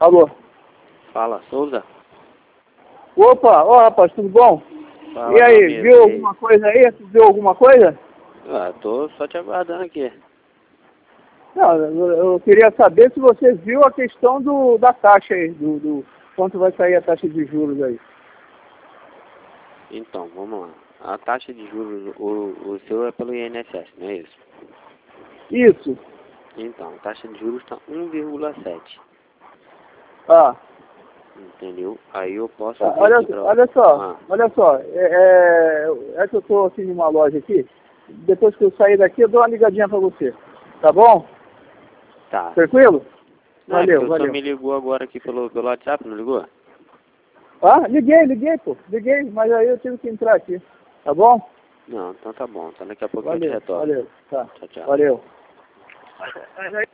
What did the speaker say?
Alô? Fala, Souza. Opa, ó rapaz, tudo bom? Fala, E aí, meu amigo, viu e aí? alguma coisa aí? Tu viu alguma coisa? Ah, tô só te aguardando aqui. Não, eu queria saber se você viu a questão da taxa aí, do quanto vai sair a taxa de juros aí. Então, vamos lá. A taxa de juros, o seu é pelo INSS, não é isso? Isso. Então, a taxa de juros está 1,7. Ah, Entendeu? Aí eu posso tá, ver aqui pra... olha só, Ah, é que eu tô aqui numa loja aqui, depois que eu sair daqui eu dou uma ligadinha pra você, tá bom? tá. Tranquilo? Não, é porque Valeu, o senhor valeu. me ligou agora aqui pelo WhatsApp, não ligou? Ah, liguei, pô, mas aí eu tive que entrar aqui, tá bom? Não, então tá bom. Então daqui a pouco a gente Valeu, retorna. valeu, tá, Tchau, tchau. valeu.